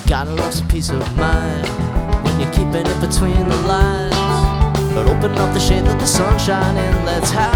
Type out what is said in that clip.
Gotta love some peace of mind when you're keeping it between the lines. But open up the shade, let the sun shine in. Let's have